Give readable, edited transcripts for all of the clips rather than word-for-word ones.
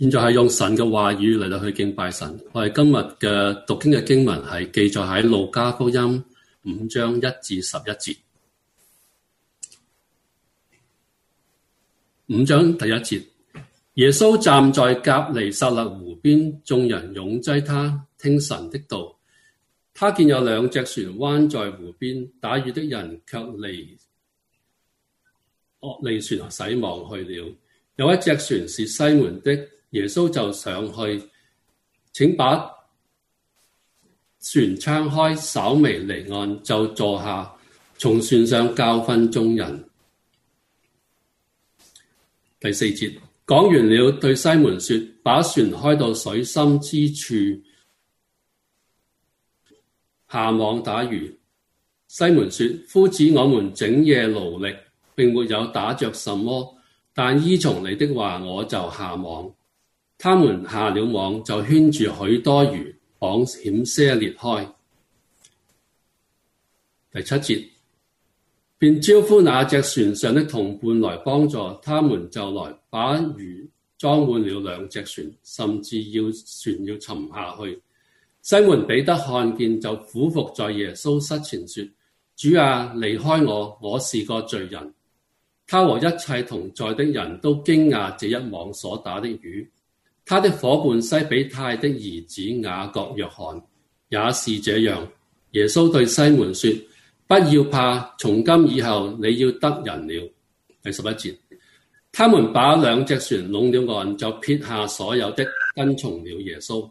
現在係用神嘅話語嚟到去敬拜神。我哋今日嘅讀經嘅經文係記載喺路加福音5章1至11節。5章第1節，耶穌站在革尼撒勒湖邊，眾人擁擠他聽神的道。他見有兩隻船灣在湖邊，打魚的人卻離船洗網去了。有一隻船是西門的，耶穌就上去，請把船撐開，稍微離岸，就坐下，從船上教訓眾人。第4節，講完了，對西門說：把船開到水深之處，下網打魚。西門說：夫子，我們整夜勞力，並沒有打着什麼，但依從你的話，我就下網。他們下了網，就圈住許多魚，網險些裂開。第7節，便招呼那隻船上的同伴來幫助，他們就來把魚裝滿了兩隻船，甚至船要沉下去。西門彼得看見，就俯伏在耶穌膝前說：主啊，離開我，我是個罪人。他和一切同在的人都驚訝這一網所打的魚。他的夥伴西比泰的兒子雅各、約翰也是這樣。耶穌對西門說：不要怕，從今以後你要得人了。第11節，他們把兩隻船攏了岸，就撇下所有的，跟從了耶穌。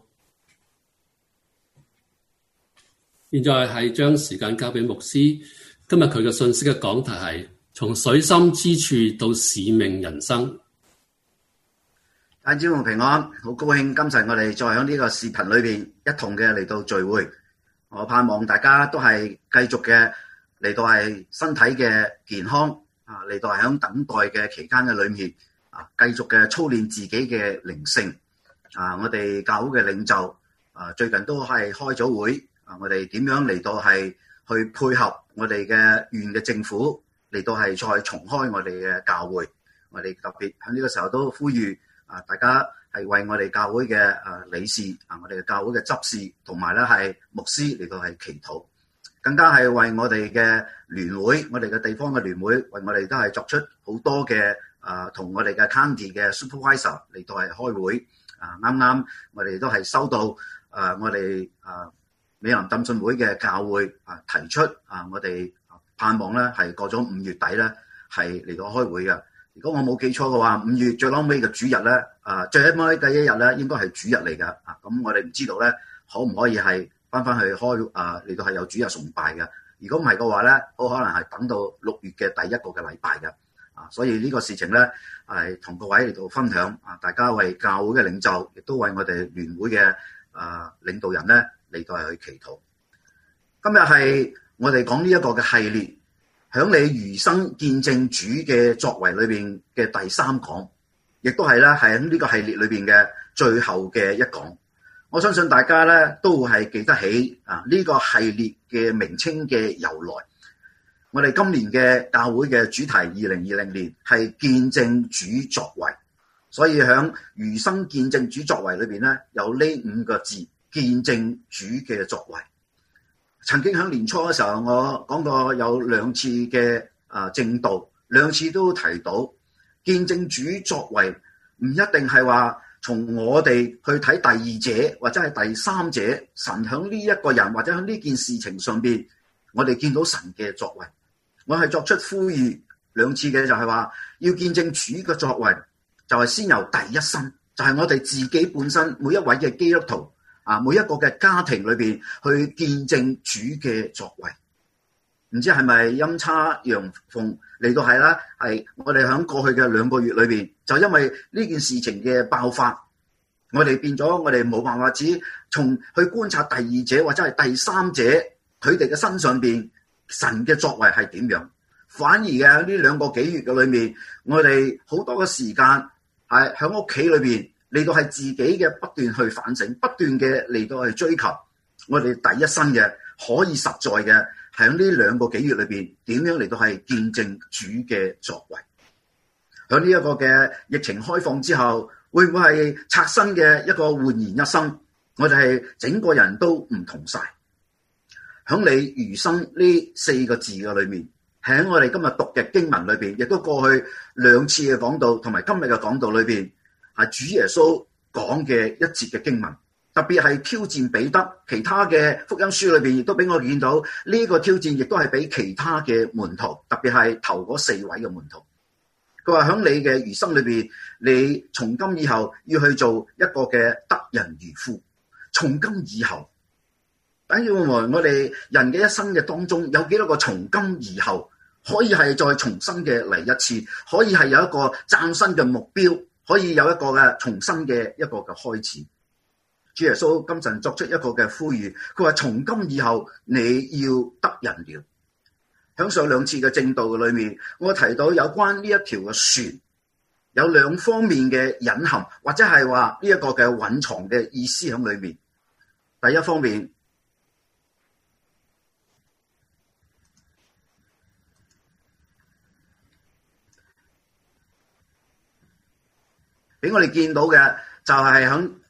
現在係將時間交俾牧師。今日佢嘅信息嘅講題係從水深之處到使命人生。 大家平安，好高興今次我哋再喺呢個視頻裏邊一同嘅嚟到聚會。我盼望大家都係繼續嘅嚟到係身體嘅健康啊，嚟到係喺等待嘅期間嘅裏面啊，繼續嘅操練自己嘅靈性啊。我哋教會嘅領袖啊，最近都係開咗會啊，我哋點樣嚟到係去配合我哋嘅縣嘅政府嚟到係再重開我哋嘅教會。我哋特別喺呢個時候都呼籲啊，大家係為我哋教會嘅理事啊，我哋嘅教會嘅執事同埋咧係牧師嚟到係祈禱，更加係為我哋嘅聯會，我哋嘅地方嘅聯會，為我哋都係作出好多嘅同我哋嘅 county 嘅 supervisor 嚟到係開會啊。啱啱我哋都係收到我哋美南浸信會嘅教會提出我哋盼望咧係過咗5月底咧係嚟到開會嘅。如果我冇記錯嘅話，5月最撈尾嘅主日咧，最起碼第一日咧應該係主日嚟㗎。咁我哋唔知道咧，可唔可以係翻去開嚟到係有主日崇拜嘅？如果唔係嘅話咧，好可能係等到6月嘅第一個嘅禮拜嘅。所以呢個事情咧係同各位嚟到分享大家為教會嘅領袖，亦都為我哋聯會嘅領導人咧嚟到係去祈禱。今日係我哋講呢一個嘅系列。響你餘生見證主嘅作為裏邊嘅第3講，亦都係咧係喺呢個系列裏邊嘅最後嘅一講。我相信大家咧都會係記得起呢個系列嘅名稱嘅由來。我哋今年嘅教會嘅主題2020年係見證主作為，所以響餘生見證主作為裏邊咧有呢5個字：見證主嘅作為。曾經喺年初嘅時候，我講過有2次嘅證道，2次都提到見證主作為唔一定係話從我哋去睇第二者或者係第三者，神喺呢一個人或者喺呢件事情上邊，我哋見到神嘅作為。我係作出呼籲2次嘅，就係話要見證主嘅作為，就係先由第一身，就係我哋自己本身每一位嘅基督徒。每一個嘅家庭裏邊去見證主嘅作為，唔知係咪陰差陽逢嚟到係啦？係我哋喺過去嘅2個月裏邊，就因為呢件事情嘅爆發，我哋變咗我哋冇辦法只從去觀察第二者或者係第三者佢哋嘅身上邊神嘅作為係點樣，反而嘅呢2個幾月嘅裏面，我哋好多嘅時間係喺屋企裏邊。嚟到係自己嘅不斷去反省，不斷嘅嚟到去追求，我哋第一身嘅可以實在嘅，喺呢2個幾月裏邊點樣嚟到係見證主嘅作為。 喺呢一個嘅疫情開放之後，會唔會係刷新嘅一個煥然一新？我哋係整個人都唔同晒。喺你餘生呢4個字嘅裏面，喺我哋今日讀嘅經文裏邊，亦都過去2次嘅講道同埋今日嘅講道裏邊，係主耶穌講嘅一節嘅經文，特別係挑戰彼得。其他嘅福音書裏邊亦都俾我見到呢個挑戰，亦都係俾其他嘅門徒，特別係頭嗰4位嘅門徒。佢話喺你嘅餘生裏邊，你從今以後要去做一個嘅得人如夫。從今以後，等於我哋人嘅一生嘅當中，有幾多個從今以後，可以係再重新嘅嚟一次，可以係有一個嶄新嘅目標，可以有一個嘅重新嘅一個嘅開始。主耶穌今晨作出一個嘅呼籲，佢話從今以後你要得人了。響上2次嘅正道嘅裏面，我提到有關呢一條嘅船有2方面嘅隱含，或者係話呢一個嘅隱藏嘅意思喺裏面。第一方面，俾我哋見到嘅就係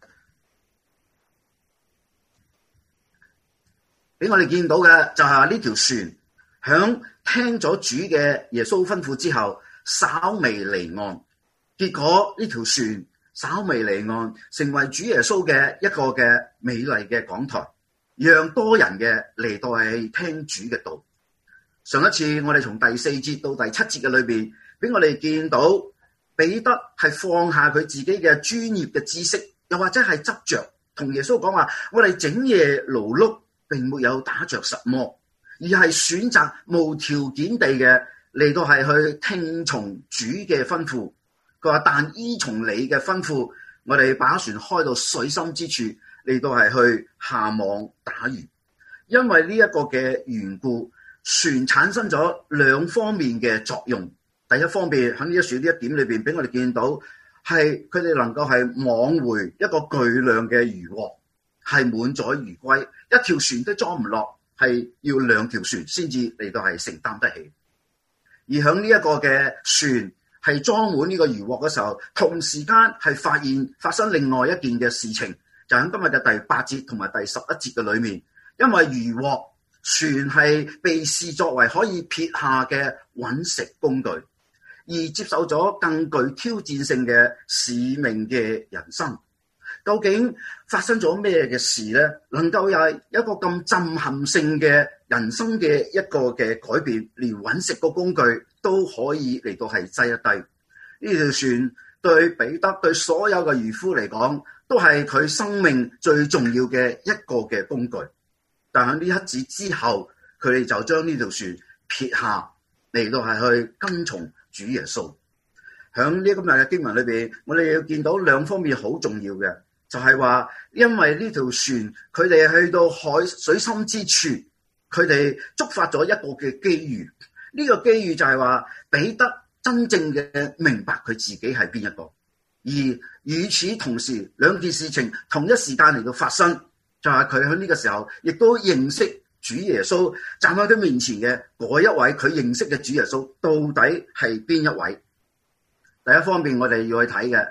呢條船響聽咗主嘅耶穌吩咐之後，稍微離岸。結果呢條船稍微離岸，成為主耶穌嘅一個嘅美麗嘅講台，讓多人嘅嚟到係聽主嘅道。上一次我哋從第4節到第7節嘅裏邊，俾我哋見到彼得係放下佢自己嘅專業嘅知識，又或者係執着同耶穌講話，我哋整夜勞碌，並沒有打着什麼，而係選擇無條件地嘅嚟到係去聽從主嘅吩咐。佢話但依從你嘅吩咐，我哋把船開到水深之處，嚟到係去下網打魚。因為呢一個嘅緣故，船產生咗2方面嘅作用。第一方面喺呢一處呢一點裏邊，俾我哋見到係佢哋能夠係網回一個巨量嘅漁獲，係滿載而歸。一條船都裝唔落，係要2條船先至嚟到係承擔得起。而喺呢一個嘅船係裝滿呢個漁獲嘅時候，同時間係發生另外一件嘅事情，就喺今日嘅第8節同埋第11節嘅裏面。因為漁獲船係被視作為可以撇下嘅揾食工具，而接受咗更具挑戰性嘅使命嘅人生。究竟發生咗咩嘅事呢？能夠有一個咁震撼性嘅人生嘅一個嘅改變，連揾食個工具都可以嚟到係擠一低。呢條船對彼得對所有嘅漁夫嚟講，都係佢生命最重要嘅一個嘅工具。但喺呢一節之後，佢哋就將呢條船撇下嚟到係去跟從主耶穌。喺呢今日嘅經文裏邊，我哋要見到2方面好重要嘅，就係話因為呢條船佢哋去到水深之處，佢哋觸發咗一個嘅機遇。呢個機遇就係話彼得真正嘅明白佢自己係邊一個，而與此同時2件事情同一時間嚟到發生，就係佢喺呢個時候亦都認識主耶穌，站喺佢面前嘅嗰一位佢認識嘅主耶穌到底係邊一位。第一方面我哋要去睇嘅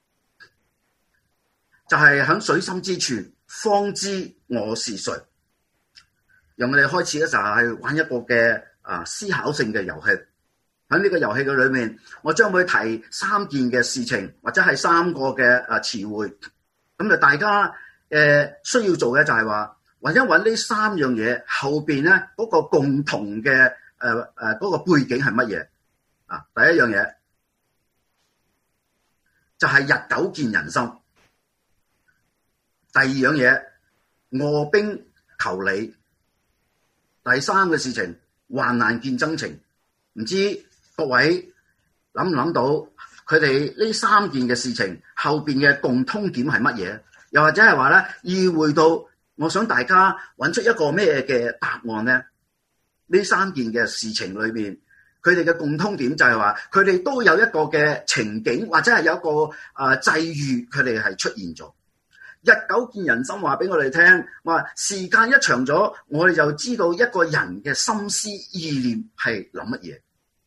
就係喺水深之處方知我是誰。讓我哋開始嘅時候係玩一個嘅思考性嘅遊戲。喺呢個遊戲嘅裏面，我將會提3件嘅事情，或者係3個嘅詞彙。咁就大家需要做嘅就係話揾一揾呢3樣嘢後邊咧嗰個共同嘅嗰個背景係乜嘢啊？第一樣嘢就係日久見人心。第二樣嘢卧冰求鯉。第3個事情患難見真情。唔知各位諗唔諗到佢哋呢3件嘅事情後邊嘅共通點係乜嘢？又或者係話咧，意會到我想大家揾出一個咩嘅答案咧？呢3件嘅事情裏面，佢哋嘅共通點就係話，佢哋都有一個嘅情景，或者係有一個際遇，佢哋係出現咗。日久見人心，話俾我哋聽，話時間一長咗，我哋就知道一個人嘅心思意念係諗乜嘢。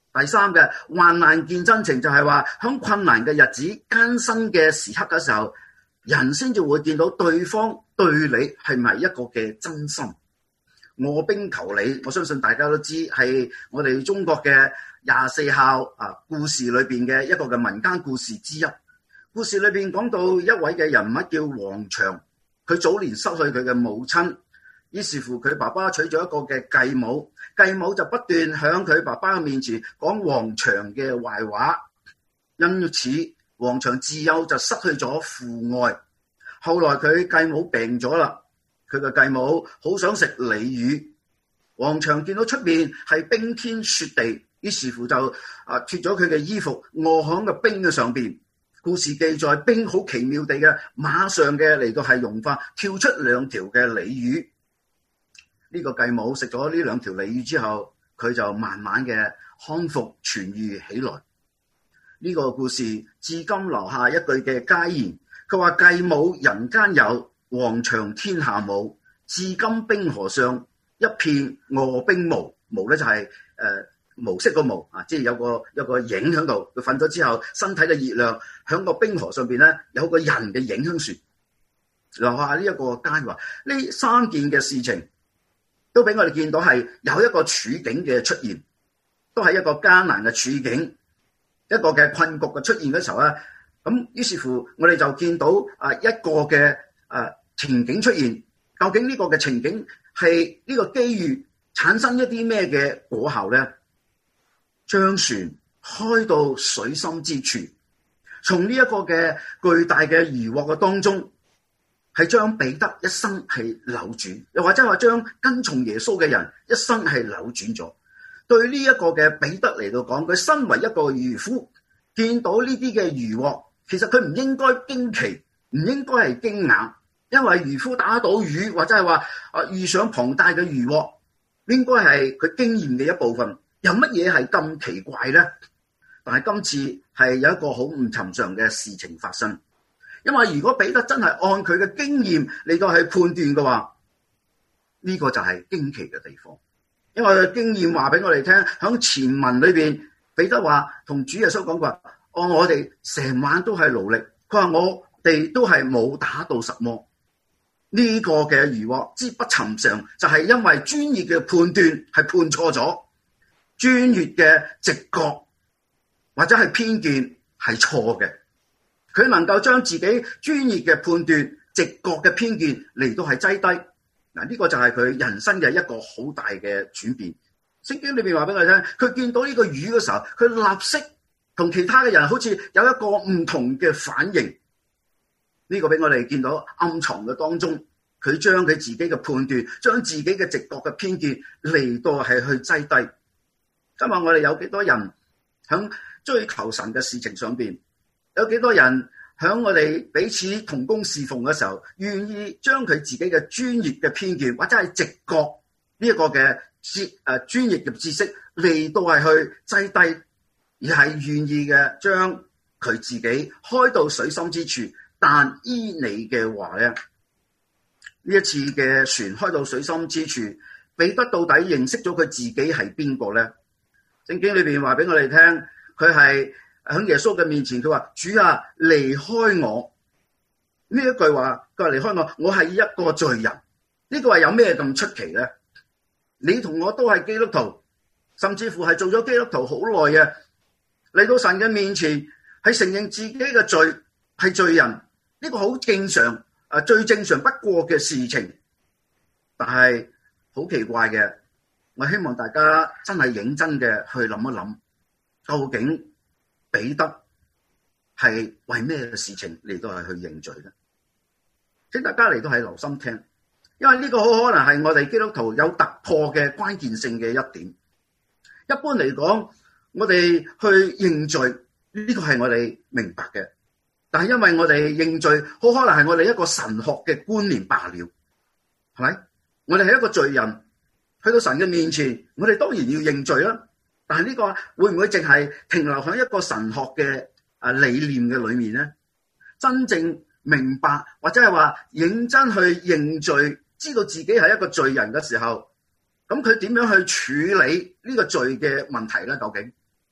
第三嘅患難見真情，就係話喺困難嘅日子、艱辛嘅時刻嘅時候，人先至會見到對方對你係咪一個嘅真心。臥冰求鯉，我相信大家都知係我哋中國嘅24孝故事裏邊嘅一個嘅民間故事之一。故事裏邊講到一位嘅人物叫王祥，佢早年失去佢嘅母親，於是乎佢爸爸娶咗一個嘅繼母，繼母就不斷響佢爸爸嘅面前講王祥嘅壞話，因此王祥自幼就失去咗父愛。後來佢繼母病咗啦，佢嘅繼母好想食鯉魚，王祥見到出面係冰天雪地，於是乎就脫咗佢嘅衣服臥喺個冰嘅上邊。故事記載冰好奇妙地嘅馬上嘅嚟到係融化，跳出2條嘅鯉魚。呢個繼母食咗呢2條鯉魚之後，佢就慢慢嘅康復痊癒起來。呢個故事至今留下一句嘅佳言，佢話繼母人間有，王祥天下冇，至今冰河上一片臥冰無。無咧就係無色個無啊，即係有個影喺度。佢瞓咗之後，身體嘅熱量喺個冰河上邊咧有個人嘅影響船。留下呢一個佳話，呢3件嘅事情都俾我哋見到係有一個處境嘅出現，都係一個艱難嘅處境，一個嘅困局嘅出現嘅時候咧，咁於是乎我哋就見到一個嘅情景出現。究竟呢個嘅情景係呢個機遇產生一啲咩嘅果效咧？將船開到水深之處，從呢一個嘅巨大嘅漁獲嘅當中，係將彼得一生係扭轉，又或者話將跟從耶穌嘅人一生係扭轉咗。對呢一個嘅彼得嚟到講，佢身為一個漁夫，見到呢啲嘅漁獲，其實佢唔應該驚奇，唔應該係驚訝，因為漁夫打到魚，或者係話遇上龐大嘅漁獲，應該係佢經驗嘅一部分。有乜嘢係咁奇怪呢？但係今次係有一個好唔尋常嘅事情發生，因為如果彼得真係按佢嘅經驗嚟到係判斷嘅話，呢個就係驚奇嘅地方。因為佢經驗話俾我哋聽，喺前文裏邊，彼得話同主耶穌講過，我哋成晚都係勞力，佢話我哋都係冇打到實摸。呢個嘅漁獲之不尋常，就係因為專業嘅判斷係判錯咗。專業嘅直覺或者係偏見係錯嘅，佢能夠將自己專業嘅判斷、直覺嘅偏見嚟到係擠低。嗱，呢個就係佢人生嘅一個好大嘅轉變。聖經裏邊話俾我哋聽，佢見到呢個魚嘅時候，佢立即同其他嘅人好似有一個唔同嘅反應。呢個俾我哋見到暗藏嘅當中，佢將佢自己嘅判斷、將自己嘅直覺嘅偏見嚟到係去擠低。今日我哋有幾多人喺追求神嘅事情上邊？有幾多人喺我哋彼此同工侍奉嘅時候，願意將佢自己嘅專業嘅偏見或者係直覺呢一個嘅專業嘅知識嚟到係去擠低，而係願意嘅將佢自己開到水深之處。但依你嘅話咧，呢一次嘅船開到水深之處，彼得到底認識咗佢自己係邊個咧？聖經裏邊話俾我哋聽，佢係喺耶穌嘅面前，佢話：主啊，離開我。呢一句話，佢話離開我，我係一個罪人。呢個係有咩咁出奇咧？你同我都係基督徒，甚至乎係做咗基督徒好耐嘅，嚟到神嘅面前，係承認自己嘅罪係罪人，呢個好正常，最正常不過嘅事情。但係好奇怪嘅。我希望大家真係認真嘅去諗一諗，究竟彼得係為咩事情嚟到係去認罪咧？請大家嚟到係留心聽，因為呢個好可能係我哋基督徒有突破嘅關鍵性嘅一點。一般嚟講，我哋去認罪呢個係我哋明白嘅，但係因為我哋認罪，好可能係我哋一個神學嘅觀念罷了，係咪？我哋係一個罪人。去到神嘅面前，我哋當然要認罪啦。但係呢個會唔會淨係停留喺一個神學嘅理念嘅裏面咧？真正明白或者係話認真去認罪，知道自己係一個罪人嘅時候，咁佢點樣去處理呢個罪嘅問題咧？究竟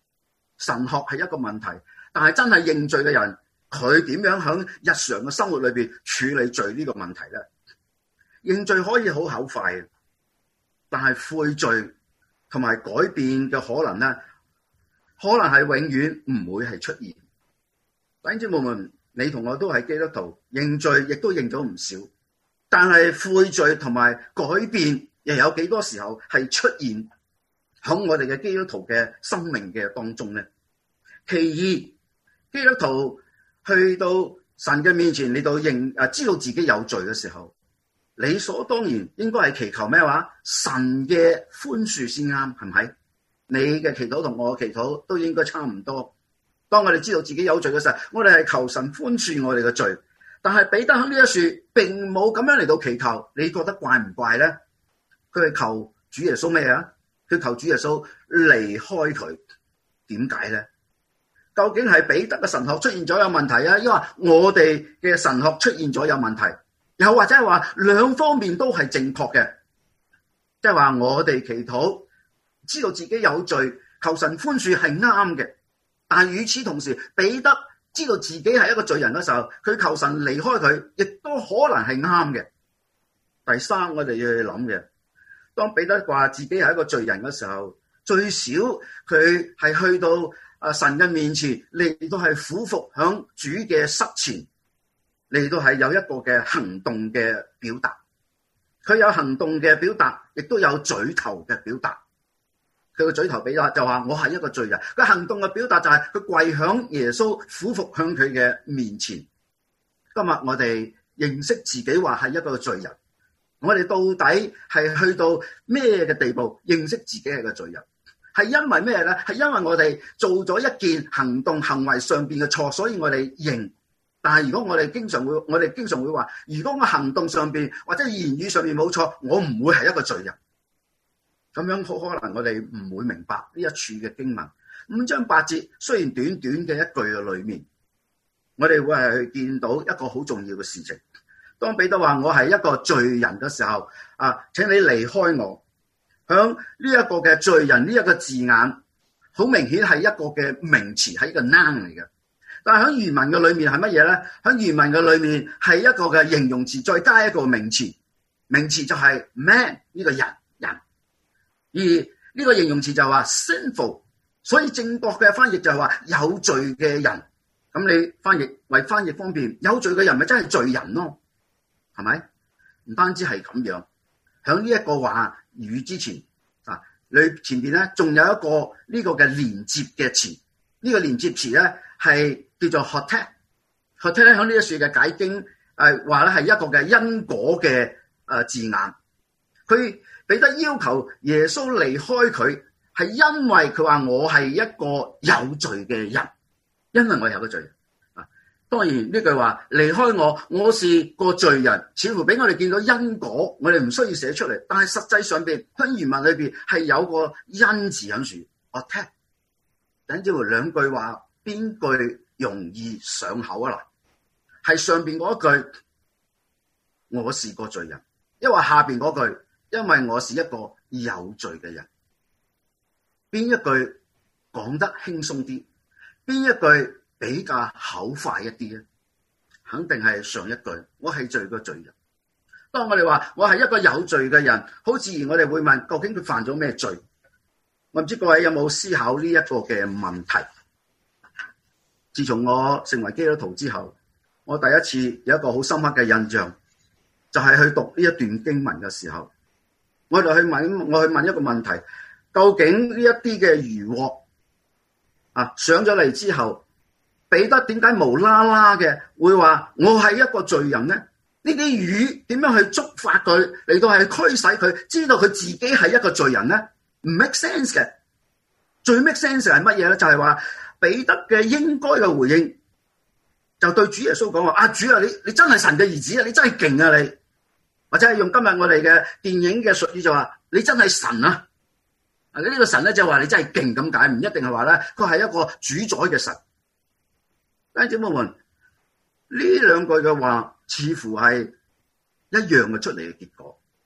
神學係一個問題，但係真係認罪嘅人，佢點樣喺日常嘅生活裏邊處理罪呢個問題咧？認罪可以好口快嘅，但係悔罪同埋改變嘅可能咧，可能係永遠唔會係出現。弟兄姊妹們，你同我都係基督徒，認罪亦都認咗唔少，但係悔罪同埋改變又有幾多時候係出現喺我哋嘅基督徒嘅生命嘅當中呢？其二，基督徒去到神嘅面前，你到知道自己有罪嘅時候，理所當然應該係祈求咩話？神嘅寬恕先啱，係咪？你嘅祈禱同我嘅祈禱都應該差唔多。當我哋知道自己有罪嘅時候，我哋係求神寬恕我哋嘅罪。但係彼得喺呢一處並冇咁樣嚟到祈求，你覺得怪唔怪咧？佢係求主耶穌咩啊？佢求主耶穌離開佢，點解咧？究竟係彼得嘅神學出現咗有問題啊，抑或我哋嘅神學出現咗有問題？又或者係話兩方面都係正確嘅，即係話我哋祈禱知道自己有罪，求神寬恕係啱嘅。但係與此同時，彼得知道自己係一個罪人嘅時候，佢求神離開佢，亦都可能係啱嘅。第三，我哋要去諗嘅，當彼得話自己係一個罪人嘅時候，最少佢係去到神嘅面前，嚟到係俯伏響主嘅膝前，嚟到係有一個嘅行動嘅表達。佢有行動嘅表達，亦都有嘴頭嘅表達。佢個嘴頭比較就話我係一個罪人，佢行動嘅表達就係佢跪響耶穌俯伏向佢嘅面前。今日我哋認識自己話係一個罪人，我哋到底係去到咩嘅地步認識自己係個罪人？係因為咩咧？係因為我哋做咗一件行為上邊嘅錯，所以我哋認。但係如果我哋經常會話，如果我行動上邊或者言語上邊冇錯，我唔會係一個罪人。咁樣好可能我哋唔會明白呢一處嘅經文5章8節，雖然短短嘅一句嘅裏面，我哋會係去見到一個好重要嘅事情。當彼得話我係一個罪人嘅時候，請你離開我。響呢一個嘅罪人呢一個字眼，好明顯係一個嘅名詞，係一個 noun 嚟嘅。但係喺原文嘅裏面係乜嘢咧？喺原文嘅裏面係一個嘅形容詞，再加一個名詞。名詞就係 man 呢個人。而呢個形容詞就話 sinful， 所以正確嘅翻譯就係話有罪嘅人。咁你為翻譯方便，有罪嘅人咪真係罪人咯？係咪？唔單止係咁樣，響呢一個話語之前你前邊咧仲有一個呢個嘅連接嘅詞。呢個連接詞咧係叫做 hotet 咧，響呢一處嘅解經話咧係一個嘅因果嘅字眼。佢彼得要求耶穌離開佢，係因為佢話我係一個有罪嘅人，因為我有個罪人。當然呢句話離開我是個罪人，似乎俾我哋見到因果，我哋唔需要寫出嚟。但係實際上邊喺原文裏邊係有個因字喺處。我聽等之乎兩句話，邊句容易上口啊？嗱，係上邊嗰一句我是個罪人，抑或下邊嗰句因為我是一個有罪嘅人？邊一句講得輕鬆啲？邊一句比較口快一啲咧？肯定係上一句，我係罪嘅罪人。當我哋話我係一個有罪嘅人，好自然我哋會問，究竟佢犯咗咩罪？我唔知各位有冇思考呢一個嘅問題。自從我成為基督徒之後，我第一次有一個好深刻嘅印象，就係去讀呢一段經文嘅時候，我去問一個問題，究竟呢一啲嘅魚獲上咗嚟之後，彼得點解無啦啦嘅會話我係一個罪人呢？呢啲魚點樣去觸發佢嚟到係驅使佢知道佢自己係一個罪人呢？唔 make sense 嘅。最 make sense 係乜嘢咧？就係話彼得嘅應該嘅回應，就對主耶穌講話：主啊，你真係神嘅兒子啊！你真係勁啊！你或者係用今日我哋嘅電影嘅術語就話你真係神啊！呢個神咧就話你真係勁咁解，唔一定係話咧佢係一個主宰嘅神。弟兄姊妹們，呢兩句嘅話似乎係一樣嘅出嚟嘅結果。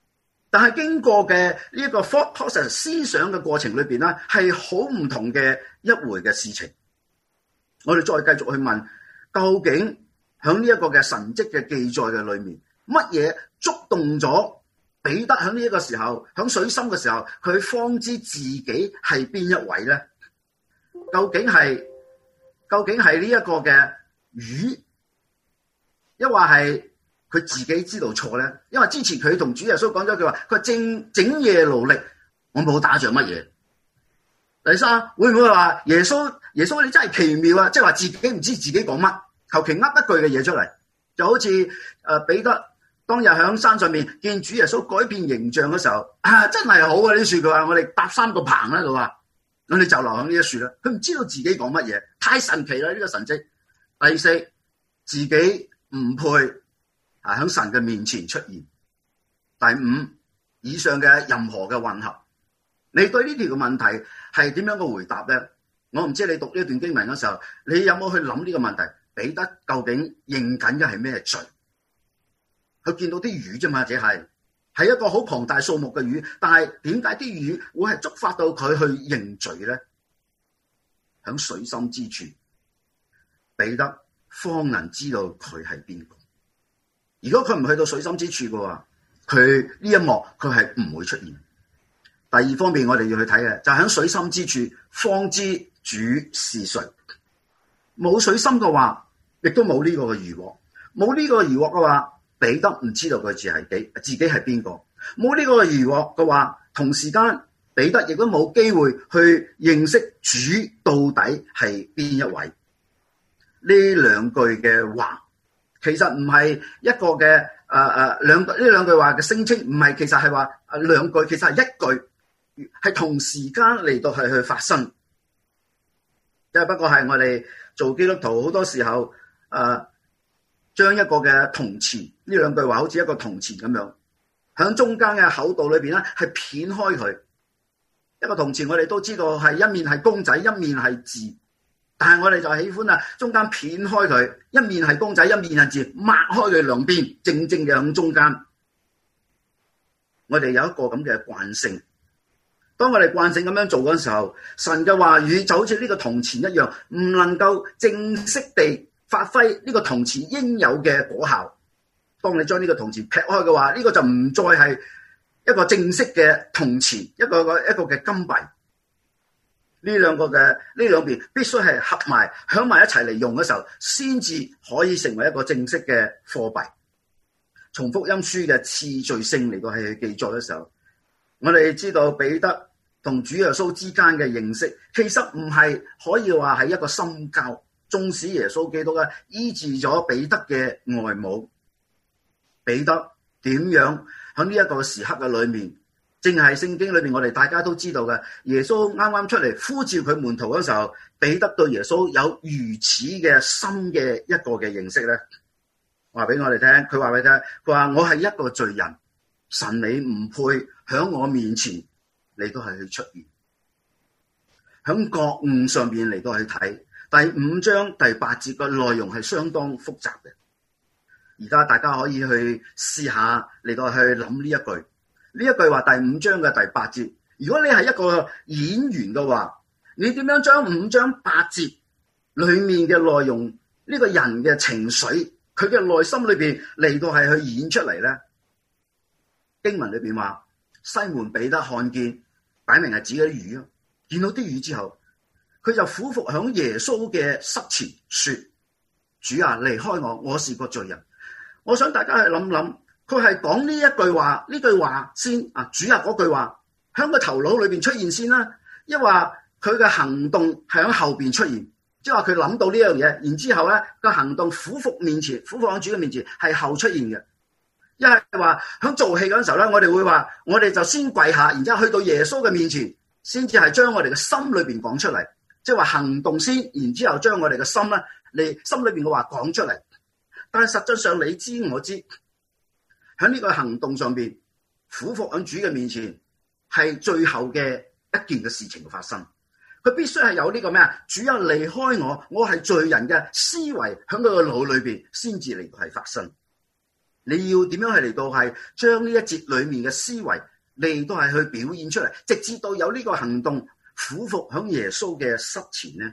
但係經過嘅呢一個 thought process 思想嘅過程裏邊咧，係好唔同嘅一回嘅事情。我哋再繼續去問，究竟喺呢一個嘅神蹟嘅記載嘅裏面，乜嘢觸動咗彼得喺呢一個時候，喺水深嘅時候，佢方知自己係邊一位咧？究竟係呢一個嘅魚，抑或係佢自己知道錯咧？因為之前佢同主耶穌講咗句話，佢整夜勞力，我冇打着乜嘢。第三，會唔會話耶穌你真係奇妙啊？即係話自己唔知自己講乜，求其噏一句嘅嘢出嚟，就好似彼得當日喺山上面見主耶穌改變形象嘅時候，真係好啊！呢樹佢話我哋搭3個棚喺度啊，我哋就留喺呢一樹啦。佢唔知道自己講乜嘢，太神奇啦！呢個神蹟。第四，自己唔配喺神嘅面前出現。第五，以上嘅任何嘅混合，你對呢條嘅問題係點樣嘅回答咧？我唔知你讀呢段經文嘅時候，你有冇去諗呢個問題？彼得究竟認緊嘅係咩罪？佢見到啲魚啫嘛，只係一個好龐大數目嘅魚，但係點解啲魚會係觸發到佢去認罪咧？喺水深之處，彼得方能知道佢係邊個。如果佢唔去到水深之處嘅話，佢呢一幕佢係唔會出現。第二方面我哋要去睇嘅就係喺水深之處方知主是誰。冇水深嘅話，亦都冇呢個嘅漁獲。冇呢個漁獲嘅話，彼得唔知道佢自己係邊個。冇呢個漁獲嘅話，同時間彼得亦都冇機會去認識主到底係邊一位。呢兩句嘅話，其實唔係一個嘅呢兩句話嘅聲稱，唔係，其實係話兩句，其實係一句，係同時間嚟到係去發生。即係不過係我哋做基督徒好多時候將一個嘅銅錢，呢兩句話好似一個銅錢咁樣，喺中間嘅厚度裏邊咧係片開佢。一個銅錢我哋都知道係一面係公仔，一面係字，但係我哋就喜歡中間片開佢，一面係公仔，一面係字，擘開佢兩邊，正正嘅喺中間。我哋有一個咁嘅慣性。當我哋慣性咁樣做嗰陣時候，神嘅話語就好似呢個銅錢一樣，唔能夠正式地發揮呢個銅錢應有嘅果效。當你將呢個銅錢劈開嘅話，呢個就唔再係一個正式嘅銅錢，一個嘅金幣。呢兩邊必須係合埋響埋一齊嚟用嘅時候，先至可以成為一個正式嘅貨幣。從福音書嘅次序性嚟到係記載嘅時候，我哋知道彼得同主耶穌之間嘅認識，其實唔係可以話係一個深交。縱使耶穌基督醫治咗彼得嘅外母，彼得點樣喺呢一個時刻嘅裏面，正係聖經裏面我哋大家都知道嘅，耶穌啱啱出嚟呼召佢門徒嗰時候，彼得對耶穌有如此嘅深嘅一個嘅認識咧。話俾我哋聽，佢話俾你聽，佢話我係一個罪人，神你唔配喺我面前嚟到係去出現。喺覺悟上邊嚟到去睇第5章第8節嘅內容係相當複雜嘅。而家大家可以去試下嚟到去諗呢一句。呢一句話第5章嘅第8節，如果你係一個演員嘅話，你點樣將5章8節裏面嘅內容，呢個人嘅情緒，佢嘅內心裏邊嚟到係去演出嚟咧？經文裏邊話，西門彼得看見，擺明係指嗰啲魚咯。見到啲魚之後，佢就俯伏響耶穌嘅膝前說：主啊，離開我，我是個罪人。我想大家去諗諗，佢係講呢一句話，呢句話先啊，主啊嗰句話響個頭腦裏邊出現先啦，抑或佢嘅行動係響後邊出現，即係話佢諗到呢樣嘢，然之後咧個行動俯伏響主嘅面前係後出現嘅。一係話響做戲嗰陣時候咧，我哋會話我哋就先跪下，然之後去到耶穌嘅面前，先至係將我哋嘅心裏邊講出嚟，即係話行動先，然之後將我哋嘅心咧，你心裏邊嘅話講出嚟。但係實際上你知我知，喺呢個行動上邊，俯伏喺主嘅面前係最後嘅一件嘅事情嘅發生。佢必須係有呢個咩啊？主啊，離開我係罪人嘅思維喺佢個腦裏邊先至嚟係發生。 你要點樣去嚟到係將呢一節裏面嘅思維嚟到係去表現出嚟，直至到有呢個行動俯伏響耶穌嘅膝前呢？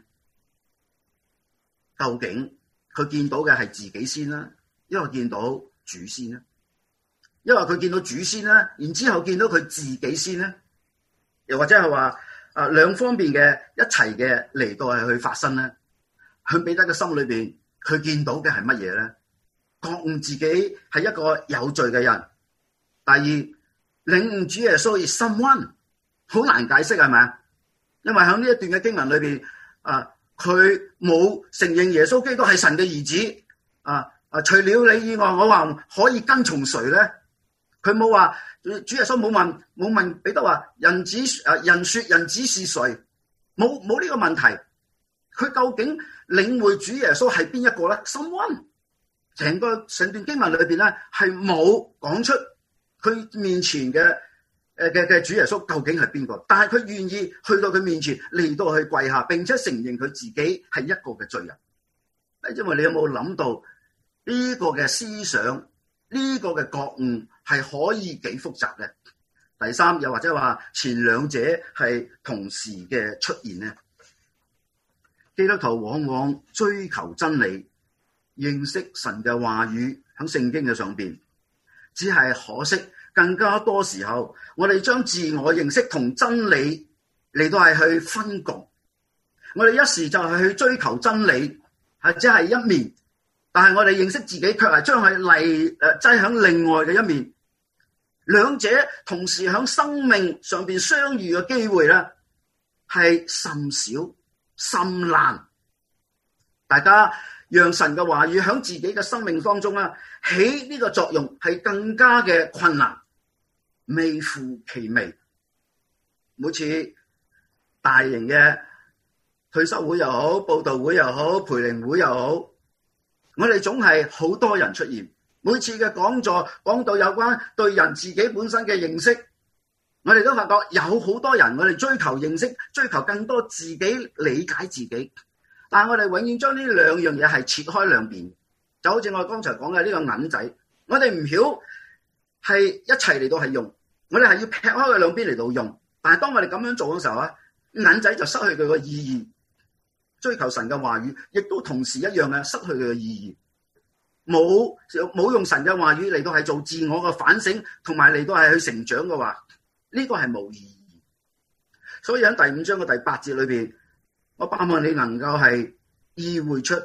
究竟佢見到嘅係自己先啦，因為見到主先啦，因為佢見到主先啦，然之後見到佢自己先咧，又或者係話兩方面嘅一齊嘅嚟到係去發生咧。喺彼得嘅心裏邊，佢見到嘅係乜嘢咧？覺悟自己係一個有罪嘅人。第二，領悟主耶穌係 someone， 好難解釋係咪啊？因為喺呢一段嘅經文裏邊，佢冇承認耶穌基督係神嘅兒子。除了你以外，我話可以跟從誰咧？佢冇話，主耶穌冇問彼得話人說人子是誰？冇呢個問題。佢究竟領會主耶穌係邊一個咧 ？someone。成段經文裏邊咧係冇講出佢面前嘅主耶穌究竟係邊個，但係佢願意去到佢面前嚟到去跪下，並且承認佢自己係一個嘅罪人。因為你有冇諗到呢個嘅思想，呢個嘅覺悟係可以幾複雜嘅？第三，又或者話前兩者係同時嘅出現呢？基督徒往往追求真理，認識神嘅話語喺聖經嘅上邊，只係可惜更加多時候，我哋將自我認識同真理嚟到係去分割。我哋一時就係去追求真理，係只係一面，但係我哋認識自己卻係將佢擠喺另外嘅一面。兩者同時喺生命上邊相遇嘅機會咧，係甚少甚難。大家讓神嘅話語喺自己嘅生命當中起呢個作用係更加嘅困難，微乎其微。每次大型嘅退修會又好，佈道會又好，培靈會又好，我哋總係好多人出現。每次嘅講座講到有關對人自己本身嘅認識，我哋都發覺有好多人，我哋追求認識，追求更多自己理解自己，但係我哋永遠將呢兩樣嘢係切開兩邊，就好似我剛才講嘅呢個銀仔，我哋唔曉係一齊嚟到係用，我哋係要劈開佢兩邊嚟到用。但係當我哋咁樣做嘅時候銀仔就失去佢個意義。追求神嘅話語，亦都同時一樣嘅失去佢嘅意義。冇用神嘅話語嚟到係做自我嘅反省，同埋嚟到係去成長嘅話，呢個係冇意義。所以喺第5章嘅第8節裏邊，我盼望你能夠係意會出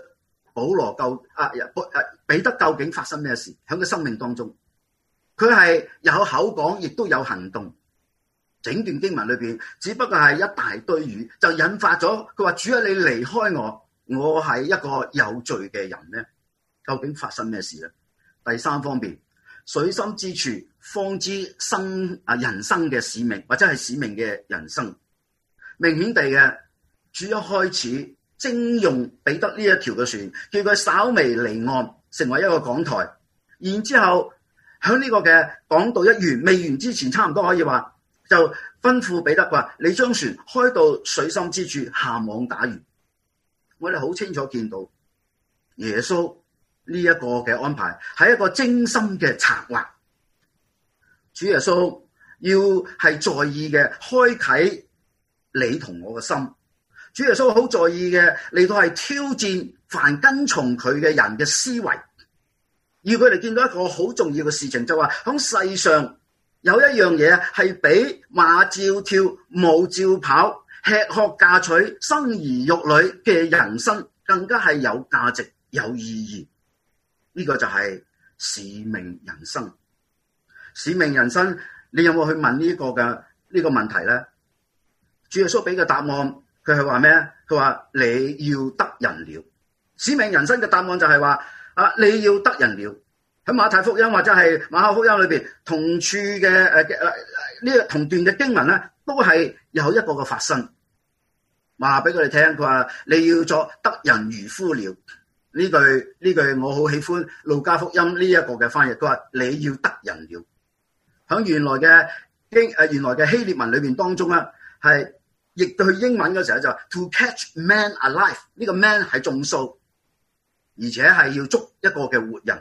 彼得究竟發生咩事喺佢生命當中。佢係有口講，亦都有行動。整段經文裏邊只不過係一大堆語，就引發咗佢話：主啊，你離開我，我係一個有罪嘅人呢？究竟發生咩事呢？第三方面，水深之處方知人生嘅使命，或者係使命嘅人生。明顯地嘅，主一開始徵用彼得呢一條嘅船，叫佢稍微離岸，成為一個講台。然之後喺呢個嘅講道未完之前，差唔多可以話。就吩咐彼得話：你將船開到水深之處，下網打魚。我哋好清楚見到耶穌呢一個嘅安排係一個精心嘅策劃。主耶穌要係在意嘅開啟你同我嘅心。主耶穌好在意嘅嚟到係挑戰凡跟從佢嘅人嘅思維，要佢哋見到一個好重要嘅事情，就話喺世上有一樣嘢係比馬照跳、舞照跑、吃喝嫁娶、生兒育女嘅人生更加係有價值、有意義。呢個就係使命人生。使命人生，你有冇去問呢個問題呢？主耶穌俾嘅答案，佢係話咩？佢話你要得人了。使命人生嘅答案就係話你要得人了。喺馬太福音或者係馬可福音裏邊，同處嘅呢個同段嘅經文咧，都係有一個嘅發生。話俾佢哋聽，佢話你要作得人漁夫了。呢句我好喜歡路加福音呢一個嘅翻譯。佢話你要得人了。喺原來嘅希臘文裏邊當中咧，係譯到去英文嘅時候就 to catch man alive。呢個 man 係眾數，而且係要捉一個嘅活人。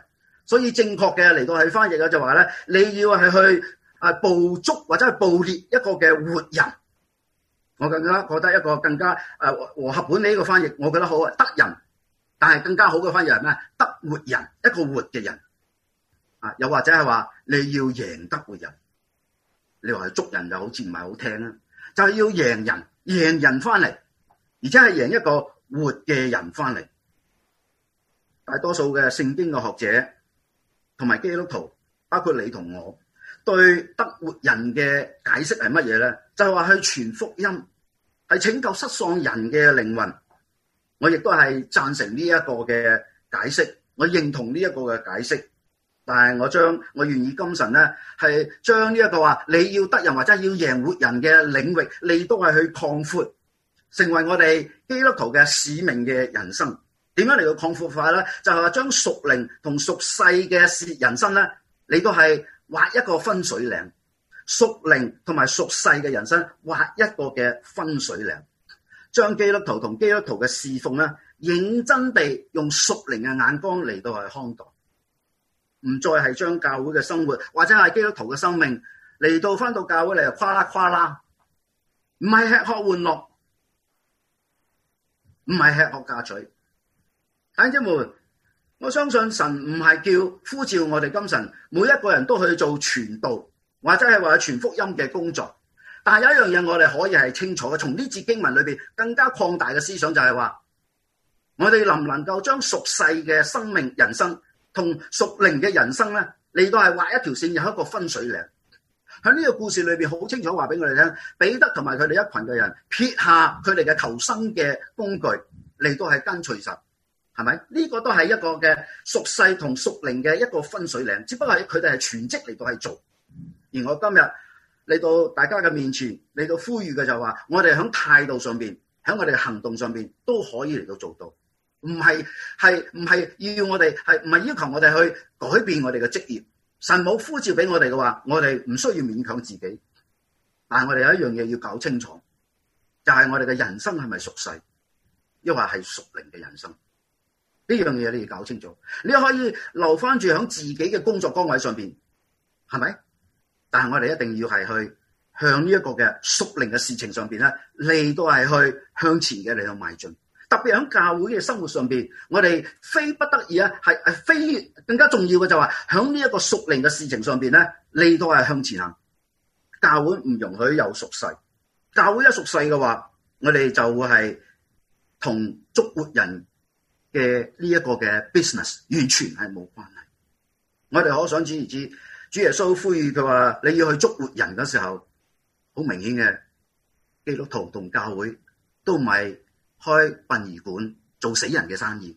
所以正確嘅嚟到係翻譯嘅就話咧，你要係去捕捉或者係捕獵一個嘅活人。我更加覺得一個更加和合本呢個翻譯，我覺得好啊，得人，但係更加好嘅翻譯係咩？得活人，一個活嘅人啊，又或者係話你要贏得活人，你話係捉人就好似唔係好聽啦，就係要贏人翻嚟，而且係贏一個活嘅人翻嚟。大多數嘅聖經嘅學者同埋基督徒，包括你同我，對得活人嘅解釋係乜嘢咧？就係話去傳福音，係拯救失喪人嘅靈魂。我亦都係贊成呢一個嘅解釋，我認同呢一個嘅解釋。但係我願意今晨咧，係將呢一個話你要得人或者要贏活人嘅領域，你都係去擴闊，成為我哋基督徒嘅使命嘅人生。點樣嚟到擴闊法咧？就係話將屬靈同屬世嘅人生咧，你都係畫一個分水嶺。屬靈同埋屬世嘅人生畫一個嘅分水嶺，將基督徒同基督徒嘅侍奉咧，認真地用屬靈嘅眼光嚟到去看待，唔再係將教會嘅生活或者係基督徒嘅生命嚟到返到教會嚟誇啦誇啦，唔係吃喝玩樂，唔係吃喝嫁娶。弟兄姊妹，我相信神唔係叫呼召我哋今晨每一個人都去做傳道或者係話傳福音嘅工作，但係有一樣嘢我哋可以係清楚嘅，從呢節經文裏邊更加擴大嘅思想就係話，我哋能唔能夠將屬世嘅生命人生同屬靈嘅人生咧，嚟到係畫一條線，有一個分水嶺。喺呢個故事裏邊好清楚話俾我哋聽，彼得同埋佢哋一群嘅人撇下佢哋嘅求生嘅工具嚟到係跟隨神，係咪？呢個都係一個嘅屬世同屬靈嘅一個分水嶺，只不過係佢哋係全職嚟到係做。而我今日嚟到大家嘅面前嚟到呼籲嘅就話，我哋喺態度上邊，喺我哋嘅行動上邊都可以嚟到做到，唔係要我哋係唔係要求我哋去改變我哋嘅職業。神冇呼召俾我哋嘅話，我哋唔需要勉強自己。但係我哋有一樣嘢要搞清楚，就係我哋嘅人生係咪屬世，抑或係屬靈嘅人生？呢樣嘢你要搞清楚。你可以留翻住喺自己嘅工作崗位上邊，係咪？但係我哋一定要係去向呢一個嘅屬靈嘅事情上邊咧，嚟到係去向前嘅嚟到邁進。特別喺教會嘅生活上邊，我哋非不得已啊，係非更加重要嘅就係話，喺呢一個屬靈嘅事情上邊咧，嚟到係向前行。教會唔容許有屬世，教會一屬世嘅話，我哋就會係同捉活人嘅呢一個嘅 business 完全係冇關係。我哋可想而知，主耶穌呼籲佢話你要去捉活人嘅時候，好明顯嘅基督徒同教會都唔係開殯儀館做死人嘅生意，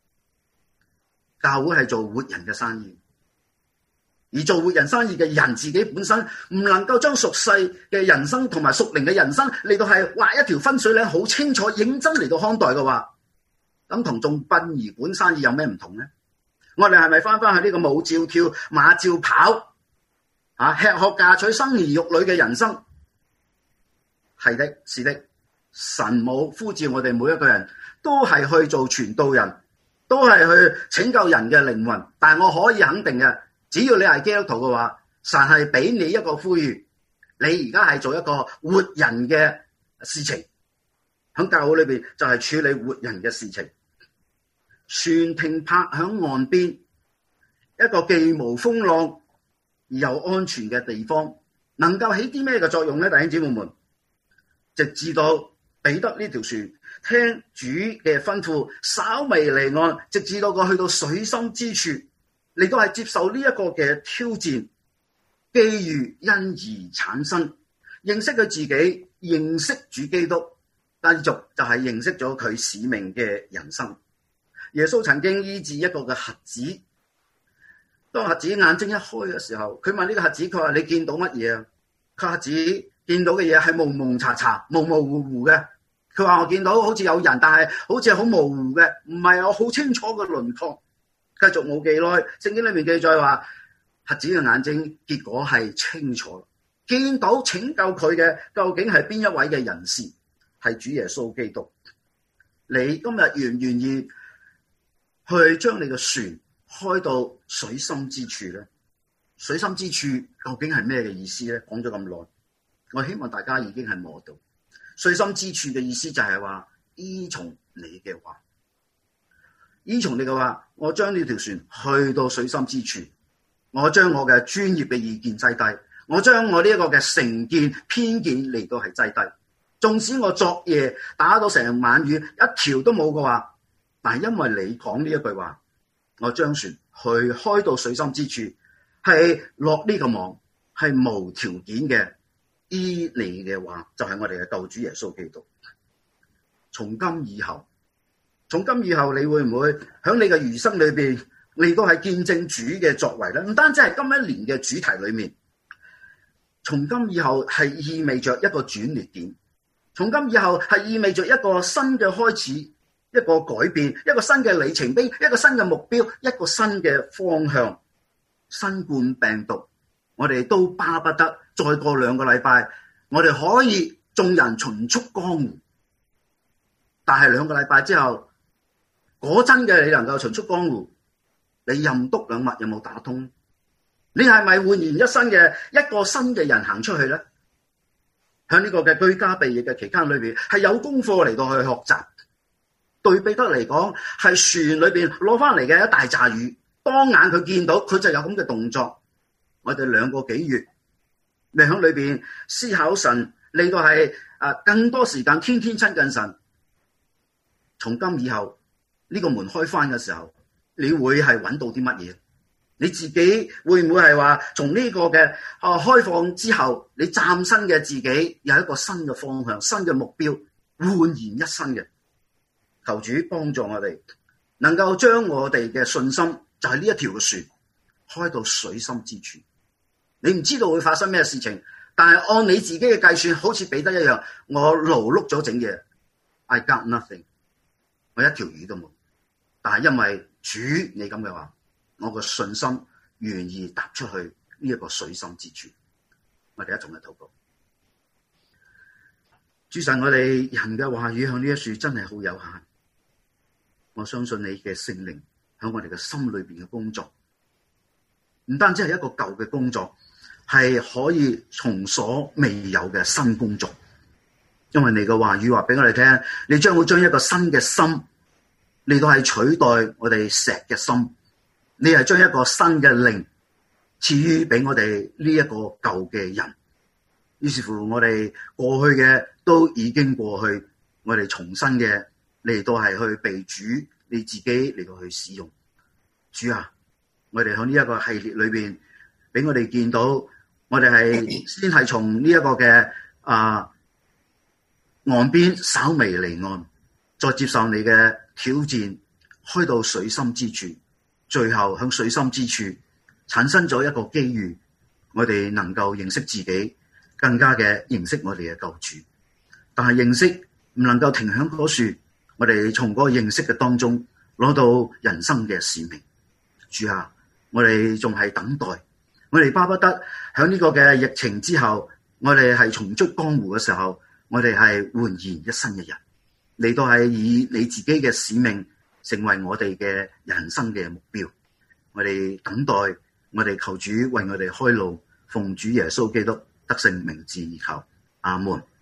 教會係做活人嘅生意。而做活人生意嘅人自己本身唔能夠將屬世嘅人生同埋屬靈嘅人生嚟到係畫一條分水嶺，好清楚認真嚟到看待嘅話，咁同做殯儀館生意有咩唔同呢？我哋係咪翻去呢個舞照跳馬照跑吃喝嫁娶生兒育女嘅人生？係的，是的。神冇呼召我哋每一個人都係去做傳道人，都係去拯救人嘅靈魂。但係我可以肯定嘅，只要你係基督徒嘅話，神係俾你一個呼籲，你而家係做一個活人嘅事情。喺教會裏邊就係處理活人嘅事情。船停泊喺岸邊，一個既無風浪而又安全嘅地方，能夠起啲咩嘅作用呢？弟兄姊妹們，直至到彼得呢條船聽主嘅吩咐，稍微離岸，直至到佢去到水深之處，你都係接受呢一個嘅挑戰，機遇因而產生，認識佢自己，認識主基督，繼續就係認識咗佢使命嘅人生。耶穌曾經醫治一個嘅瞎子，當瞎子眼睛一開嘅時候，佢問呢個瞎子，佢話你見到乜嘢啊？瞎子見到嘅嘢係蒙蒙查查、模模糊糊嘅。佢話我見到好似有人，但係好似好模糊嘅，唔係有好清楚嘅輪廓。繼續冇幾耐，聖經裏面記載話，瞎子嘅眼睛結果係清楚，見到拯救佢嘅究竟係邊一位嘅人士，係主耶穌基督。你今日願唔願意去將你嘅船開到水深之處咧？水深之處究竟係咩嘅意思咧？講咗咁耐，我希望大家已經係摸到水深之處嘅意思就係話依從你嘅話，依從你嘅話，我將呢條船去到水深之處，我將我嘅專業嘅意見擠低，我將我呢一個嘅成見偏見嚟到係擠低。縱使我昨夜打到成晚魚一條都冇嘅話，但係因為你講呢一句話，我將船去開到水深之處，係落呢個網，係無條件嘅依你嘅話，就係我哋嘅救主耶穌基督。從今以後，你會唔會喺你嘅餘生裏邊嚟到係見證主嘅作為咧？唔單止係今一年嘅主題裏面，從今以後係意味着一個轉捩點，從今以後係意味着一個新嘅開始，一個改變，一個新嘅里程碑，一個新嘅目標，一個新嘅方向。新冠病毒，我哋都巴不得再過2個禮拜，我哋可以眾人重出江湖。但係2個禮拜之後，果真嘅你能夠重出江湖，你任督兩脈有冇打通？你係咪煥然一新嘅一個新嘅人行出去咧？喺呢個嘅居家避疫嘅期間裏邊，係有功課嚟到去學習。對彼得嚟講，係船裏邊攞翻嚟嘅一大紮魚，當眼佢見到，佢就有咁嘅動作。我哋2個幾月，你喺裏邊思考神，嚟到係更多時間，天天親近神。從今以後，呢個門開翻嘅時候，你會係揾到啲乜嘢？你自己會唔會係話從呢個嘅開放之後，你嶄新嘅自己有一個新嘅方向、新嘅目標，煥然一新嘅？求主幫助我哋，能夠將我哋嘅信心就係呢一條嘅船開到水深之處。你唔知道會發生咩事情，但係按你自己嘅計算，好似彼得一樣，我勞碌咗整嘢 ，I got nothing， 我一條魚都冇。但係因為主你咁嘅話，我個信心願意踏出去呢一個水深之處。我哋一同嚟禱告。主神，我哋人嘅話語向呢一樹真係好有限。我相信你嘅聖靈喺我哋嘅心裏邊嘅工作，唔單止係一個舊嘅工作，係可以從所未有嘅新工作。因為你嘅話語話俾我哋聽，你將會將一個新嘅心嚟到係取代我哋石嘅心，你係將一個新嘅靈賜予俾我哋呢一個舊嘅人。於是乎，我哋過去嘅都已經過去，我哋重新嘅嚟到係去被主你自己嚟到去使用。主啊，我哋喺呢一個系列裏邊，俾我哋見到，我哋係先係從呢一個嘅岸邊稍微離岸，再接受你嘅挑戰，開到水深之處，最後向水深之處產生咗一個機遇，我哋能夠認識自己，更加嘅認識我哋嘅救主。但係認識唔能夠停響嗰處，我哋從嗰個認識嘅當中攞到人生嘅使命。主啊，我哋仲係等待，我哋巴不得響呢個嘅疫情之後，我哋係重出江湖嘅時候，我哋係煥然一新嘅人，嚟到係以你自己嘅使命成為我哋嘅人生嘅目標。我哋等待，我哋求主為我哋開路，奉主耶穌基督得勝名字而求，阿門。